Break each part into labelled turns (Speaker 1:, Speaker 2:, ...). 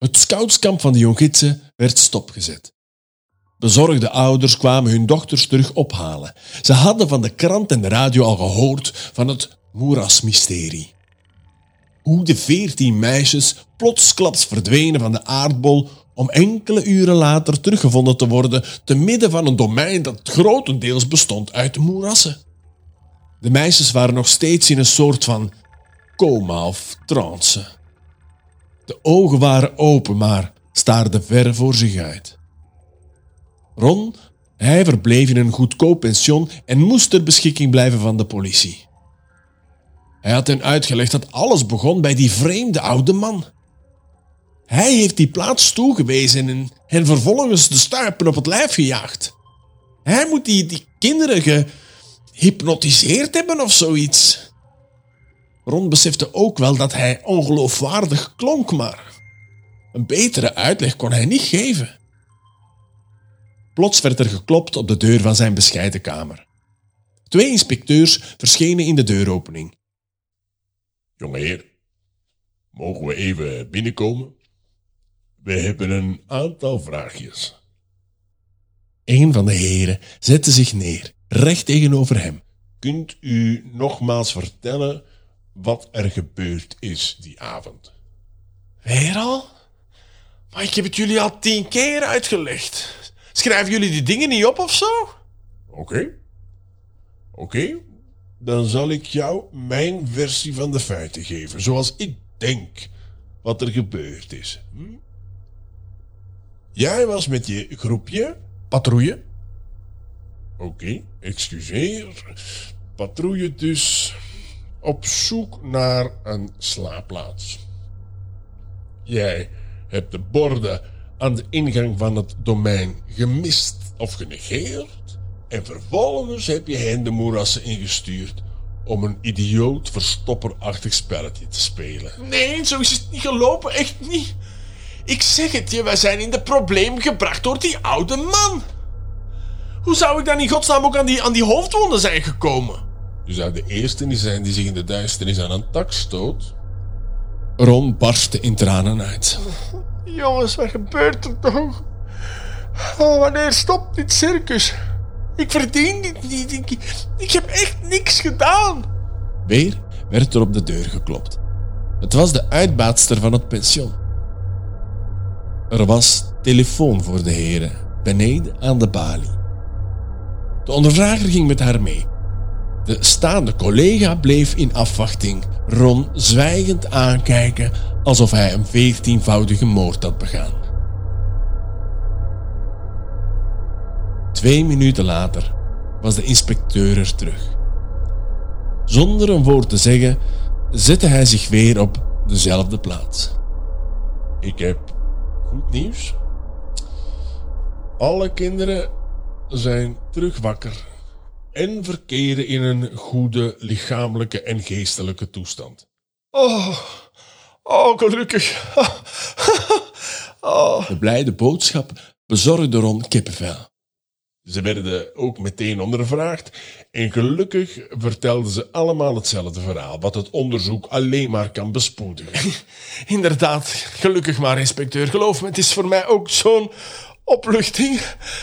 Speaker 1: Het scoutskamp van de Jongitsen werd stopgezet. Bezorgde ouders kwamen hun dochters terug ophalen. Ze hadden van de krant en de radio al gehoord van het moerasmysterie. Hoe de 14 meisjes plotsklaps verdwenen van de aardbol om enkele uren later teruggevonden te worden te midden van een domein dat grotendeels bestond uit moerassen. De meisjes waren nog steeds in een soort van coma of trance. De ogen waren open, maar staarden ver voor zich uit. Ron, hij verbleef in een goedkoop pension en moest ter beschikking blijven van de politie. Hij had hen uitgelegd dat alles begon bij die vreemde oude man. Hij heeft die plaats toegewezen en hen vervolgens de stuipen op het lijf gejaagd. Hij moet die kinderen gehypnotiseerd hebben of zoiets. Ron besefte ook wel dat hij ongeloofwaardig klonk, maar een betere uitleg kon hij niet geven. Plots werd er geklopt op de deur van zijn bescheiden kamer. 2 inspecteurs verschenen in de deuropening.
Speaker 2: Jongeheer, mogen we even binnenkomen? We hebben een aantal vraagjes.
Speaker 1: Een van de heren zette zich neer, recht tegenover hem.
Speaker 2: Kunt u nogmaals vertellen wat er gebeurd is die avond?
Speaker 3: Weer al? Maar ik heb het jullie al 10 keer uitgelegd. Schrijven jullie die dingen niet op of zo?
Speaker 2: Oké. Dan zal ik jou mijn versie van de feiten geven, zoals ik denk wat er gebeurd is. Jij was met je groepje
Speaker 3: Patrouille?
Speaker 2: Oké, excuseer. Patrouille dus op zoek naar een slaapplaats. Jij hebt de borden aan de ingang van het domein gemist of genegeerd en vervolgens heb je hen de moerassen ingestuurd om een idioot verstopperachtig spelletje te spelen.
Speaker 3: Nee, zo is het niet gelopen, echt niet. Ik zeg het je, wij zijn in de probleem gebracht door die oude man. Hoe zou ik dan in godsnaam ook aan die hoofdwonden zijn gekomen?
Speaker 2: Je zou de eerste niet zijn die zich in de duisternis aan een tak stoot.
Speaker 1: Ron barstte in tranen uit.
Speaker 3: Jongens, wat gebeurt er toch? Oh, wanneer stopt dit circus? Ik verdien dit niet. Ik heb echt niks gedaan.
Speaker 1: Weer werd er op de deur geklopt. Het was de uitbaatster van het pension. Er was telefoon voor de heren, beneden aan de balie. De ondervrager ging met haar mee. De staande collega bleef in afwachting Ron zwijgend aankijken alsof hij een 14-voudige moord had begaan. 2 minuten later was de inspecteur er terug. Zonder een woord te zeggen zette hij zich weer op dezelfde plaats.
Speaker 2: Ik heb goed nieuws. Alle kinderen zijn terug wakker en verkeren in een goede lichamelijke en geestelijke toestand.
Speaker 3: Oh, gelukkig.
Speaker 1: De blijde boodschap bezorgde Ron kippenvel.
Speaker 2: Ze werden ook meteen ondervraagd en gelukkig vertelden ze allemaal hetzelfde verhaal, wat het onderzoek alleen maar kan bespoedigen.
Speaker 3: Inderdaad, gelukkig maar, inspecteur. Geloof me, het is voor mij ook zo'n opluchting.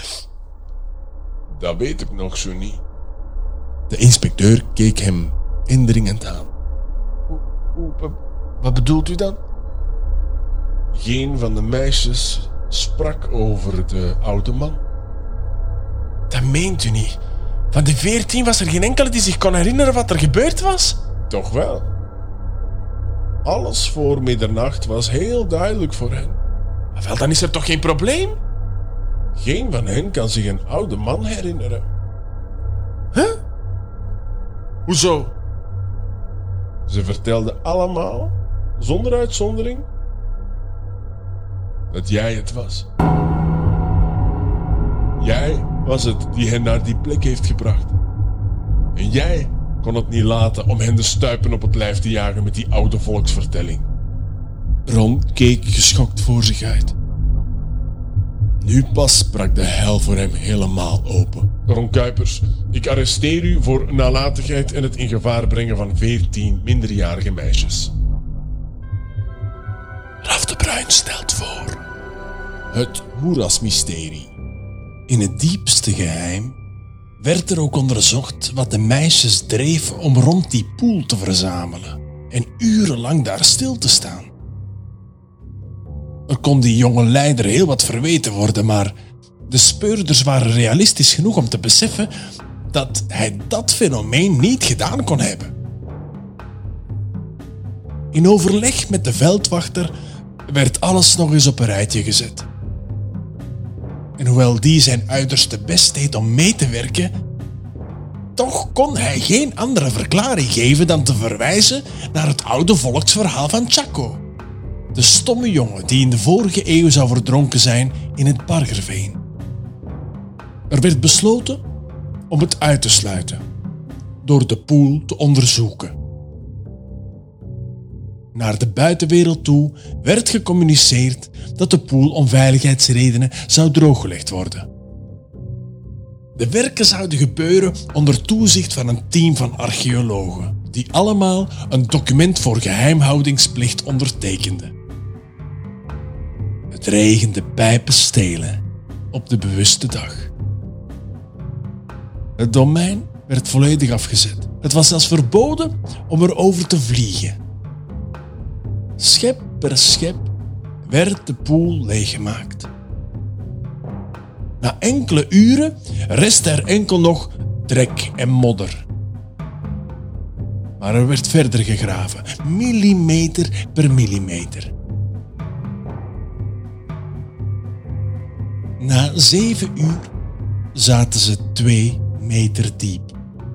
Speaker 2: Dat weet ik nog zo niet.
Speaker 1: De inspecteur keek hem indringend aan.
Speaker 3: Wat bedoelt u dan?
Speaker 2: Geen van de meisjes sprak over de oude man.
Speaker 3: Dat meent u niet. Van die 14 was er geen enkele die zich kon herinneren wat er gebeurd was?
Speaker 2: Toch wel. Alles voor middernacht was heel duidelijk voor hen.
Speaker 3: Wel, dan is er toch geen probleem?
Speaker 2: Geen van hen kan zich een oude man herinneren.
Speaker 3: Huh? Hoezo?
Speaker 2: Ze vertelden allemaal, zonder uitzondering, dat jij het was. Jij was het die hen naar die plek heeft gebracht. En jij kon het niet laten om hen de stuipen op het lijf te jagen met die oude volksvertelling.
Speaker 1: Ron keek geschokt voor zich uit. Nu pas sprak de hel voor hem helemaal open.
Speaker 2: Ron Kuipers, ik arresteer u voor nalatigheid en het in gevaar brengen van 14 minderjarige meisjes.
Speaker 1: Raf de Bruin. stelt voor. Het moerasmysterie. In het diepste geheim werd er ook onderzocht wat de meisjes dreef om rond die poel te verzamelen en urenlang daar stil te staan. Er kon die jonge leider heel wat verweten worden, maar de speurders waren realistisch genoeg om te beseffen dat hij dat fenomeen niet gedaan kon hebben. In overleg met de veldwachter werd alles nog eens op een rijtje gezet. En hoewel die zijn uiterste best deed om mee te werken, toch kon hij geen andere verklaring geven dan te verwijzen naar het oude volksverhaal van Chaco. De stomme jongen die in de vorige eeuw zou verdronken zijn in het Bargerveen. Er werd besloten om het uit te sluiten, door de poel te onderzoeken. Naar de buitenwereld toe werd gecommuniceerd dat de poel om veiligheidsredenen zou drooggelegd worden. De werken zouden gebeuren onder toezicht van een team van archeologen, die allemaal een document voor geheimhoudingsplicht ondertekenden. Het regende pijpenstelen op de bewuste dag. Het domein werd volledig afgezet. Het was zelfs verboden om erover te vliegen. Schep per schep werd de poel leeggemaakt. Na enkele uren restte er enkel nog drek en modder. Maar er werd verder gegraven, millimeter per millimeter. Na 7 uur zaten ze 2 meter diep.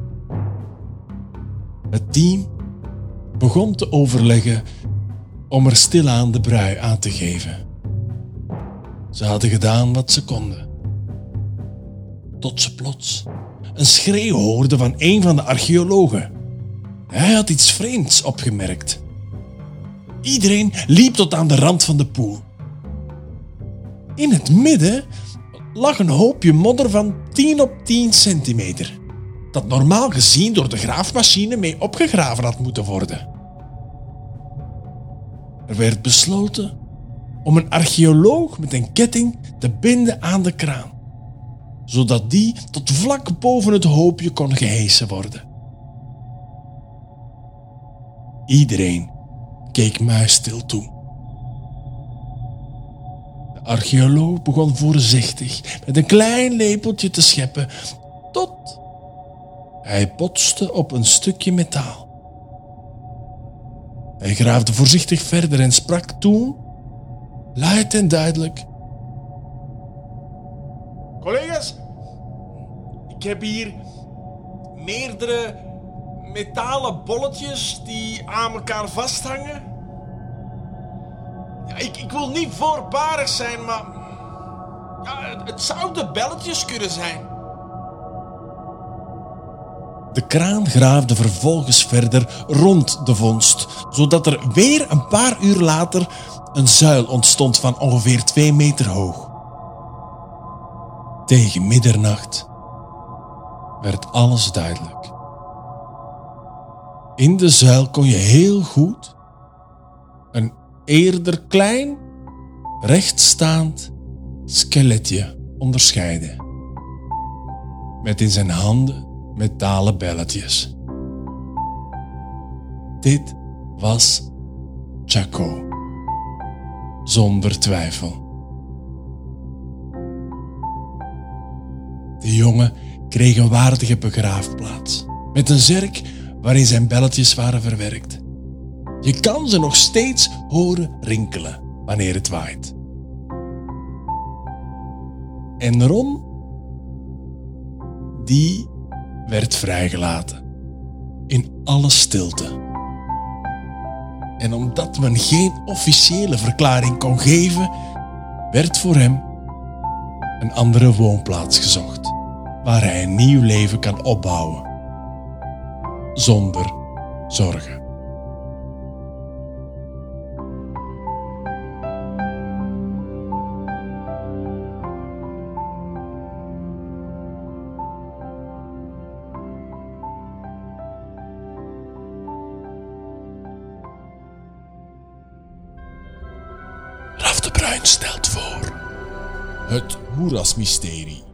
Speaker 1: Het team begon te overleggen om er stilaan de brui aan te geven. Ze hadden gedaan wat ze konden. Tot ze plots een schreeuw hoorden van een van de archeologen. Hij had iets vreemds opgemerkt. Iedereen liep tot aan de rand van de poel. In het midden lag een hoopje modder van 10 op 10 centimeter, dat normaal gezien door de graafmachine mee opgegraven had moeten worden. Er werd besloten om een archeoloog met een ketting te binden aan de kraan, zodat die tot vlak boven het hoopje kon gehesen worden. Iedereen keek muisstil toe. De archeoloog begon voorzichtig met een klein lepeltje te scheppen, tot hij botste op een stukje metaal. Hij graafde voorzichtig verder en sprak toen, luid en duidelijk:
Speaker 3: Collega's, ik heb hier meerdere metalen bolletjes die aan elkaar vasthangen. Ja, ik wil niet voorbarig zijn, maar ja, het zouden belletjes kunnen zijn.
Speaker 1: De kraan graafde vervolgens verder rond de vondst, zodat er weer een paar uur later een zuil ontstond van ongeveer 2 meter hoog. Tegen middernacht werd alles duidelijk. In de zuil kon je heel goed een eerder klein, rechtstaand skeletje onderscheiden, met in zijn handen metalen belletjes. Dit was Chaco, zonder twijfel. De jongen kreeg een waardige begraafplaats, met een zerk waarin zijn belletjes waren verwerkt. Je kan ze nog steeds horen rinkelen wanneer het waait. En Ron, die werd vrijgelaten, in alle stilte. En omdat men geen officiële verklaring kon geven, werd voor hem een andere woonplaats gezocht, waar hij een nieuw leven kan opbouwen, zonder zorgen. de Bruin stelt voor. Het Moerasmysterie.